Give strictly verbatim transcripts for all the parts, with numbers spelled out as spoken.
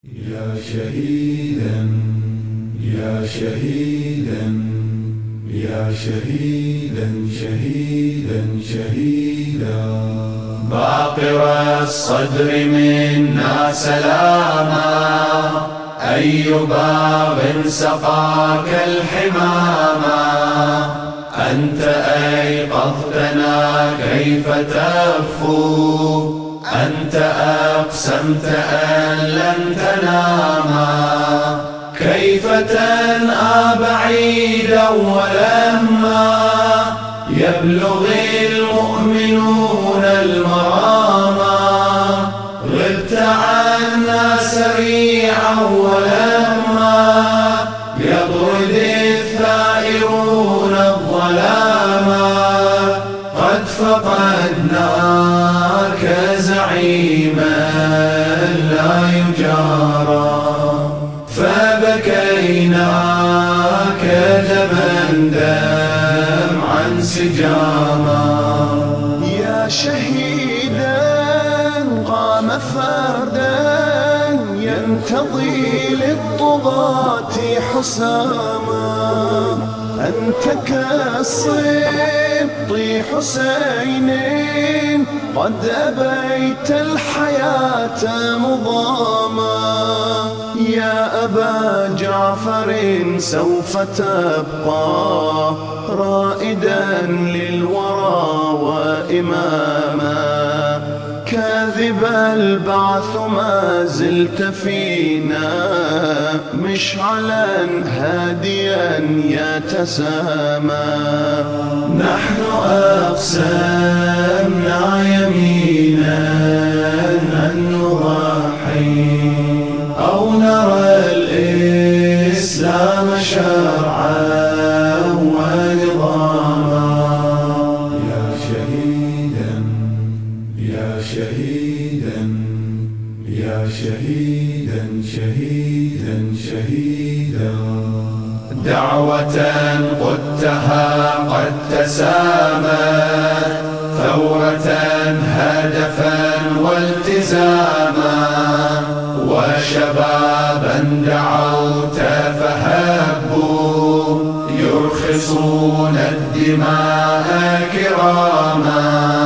يا شهيدا يا شهيدا يا شهيدا شهيدا شهيدا باقر الصدر منا سلاما أي باغ سقاك الحماما أنت أيقظتنا كيف تغفو أنت أقسمت أن لن تناما كيف تنأى بعيدا ولما يبلغ المؤمنون المراما غبت عنا سريعا ولما يطرد الثائرون الظلاما قد فقدناك زعيما لا يجارى فبكيناك دما دمعا سجاما يا شهيدا قام فردا ينتضي للطغاة حساما أنت كالصبط حسين قد أبيت الحياة مضاما يا أبا جعفر سوف تبقى رائدا للورى وإماما كاذب البعث ما زلت فينا مشعلا هاديا يتسامى نحن أقسمنا يمينا أن نضحي أو نرى الإسلام شرعا ونظاما يا شهيدا يا شهيدا يا شهيدا شهيدا شهيدا دعوة قدتها قد تسامت ثورة هدفا والتزاما وشبابا دعوت فهبوا يرخصون الدماء كراما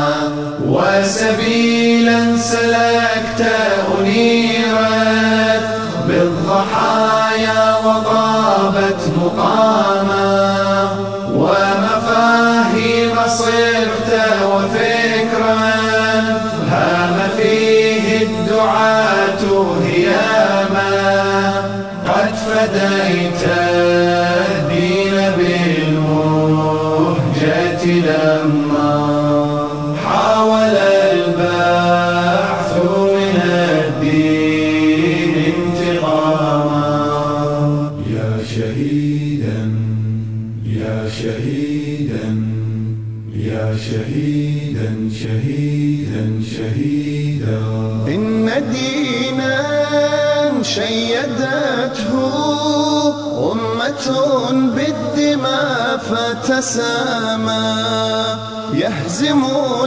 وسبيلا سلكت أنيرت بالضحايا وطابت مقاما ومفاهيم صرت وفكرا هام فيه الدعاة هياما قد فديت الدين بالمهجة لما حاول البعث من الدين انتقاما يا شهيدا يا شهيدا يا شهيدا شهيدا شهيدا إن دينا شيدته أمة بالدماء فتسامى يهزم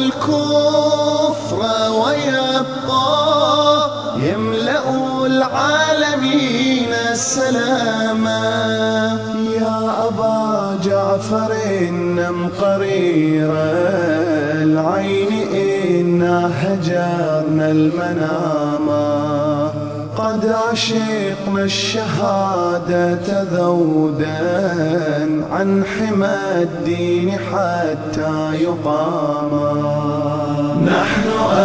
الكفر ويبقى يملأ العالمين سلاما يا أبا جعفر نم قرير العين إنا هجرنا المناما قد عشقنا الشهادة ذودا عن حمى الدين حتى يقاما نحن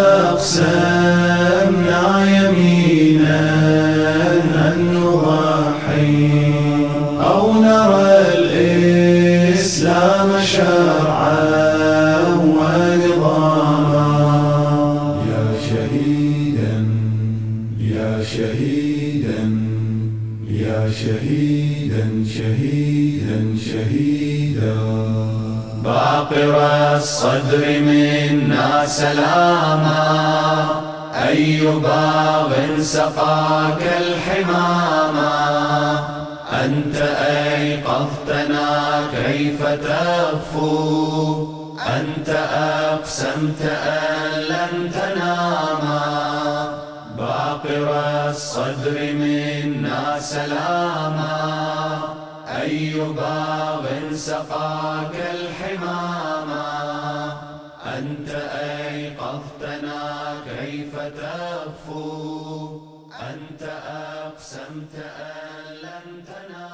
أقسمنا يمينا أن نضحي أو نرى الإسلام شرعا ونظاما يا شهيدا يا شهيدا يا شهيدا شهيدا شهيدا باقر الصدر منا سلاما أي باغ سقاك الحماما أنت أيقظتنا كيف تغفو أنت أقسمت أن لن تناما باقر عاقر الصدر منا سلاما، أي باغ سقاك الحماما، أنت أيقظتنا كيف تغفو، أنت أقسمت أن لن تنام.